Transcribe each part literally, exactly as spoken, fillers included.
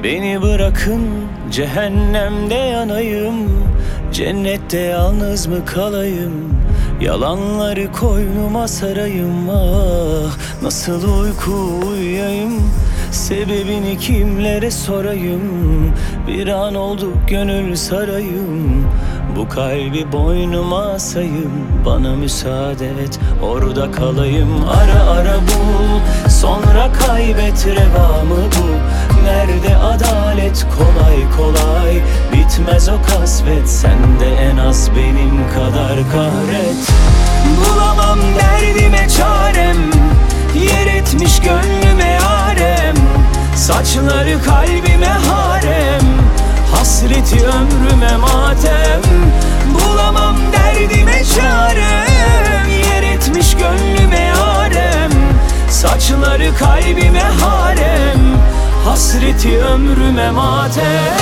Beni bırakın cehennemde yanayım, cennette yalnız mı kalayım? Yalanları koynuma sarayım, ah nasıl uyku uyuyayım? Sebebini kimlere sorayım? Bir an oldu gönül sarayım, bu kalbi boynuma asayım. Bana müsaade et, orada kalayım. Ara ara bul, sonra kaybet, revamı bu. Nerede adalet, kolay kolay bitmez o kasvet. Sen de en az benim kadar kahret. Bulamam derdime çarem, yer etmiş gönlüme yarem. Saçları kalbime harem, hasreti ömrüme matem. Bulamam derdime çarem, yer etmiş gönlüme yarem. Saçları kalbime harem, hasreti ömrüme matem.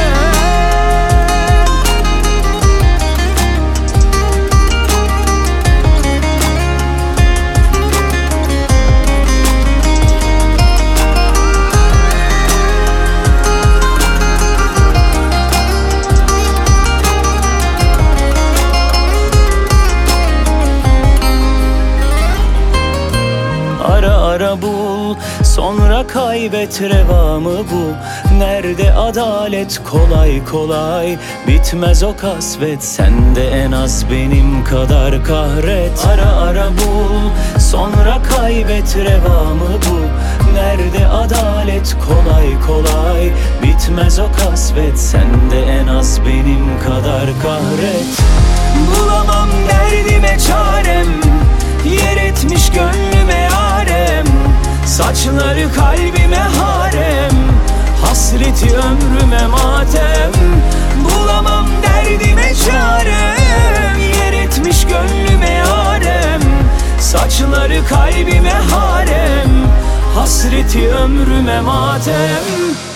Ara ara bul, sonra kaybet, revamı bu. Nerede adalet, kolay kolay bitmez o kasvet. Sen de en az benim kadar kahret. Ara ara bul, sonra kaybet, revamı bu. Nerede adalet, kolay kolay bitmez o kasvet. Sen de en az benim kadar kahret. Bulamam derdime çarem, yer etmiş gönlüme yarem. Saçları kalbime harem, hasreti ömrüme matem. Bulamam derdime çarem, yer etmiş gönlüme yarem. Saçları kalbime harem, hasreti ömrüme matem.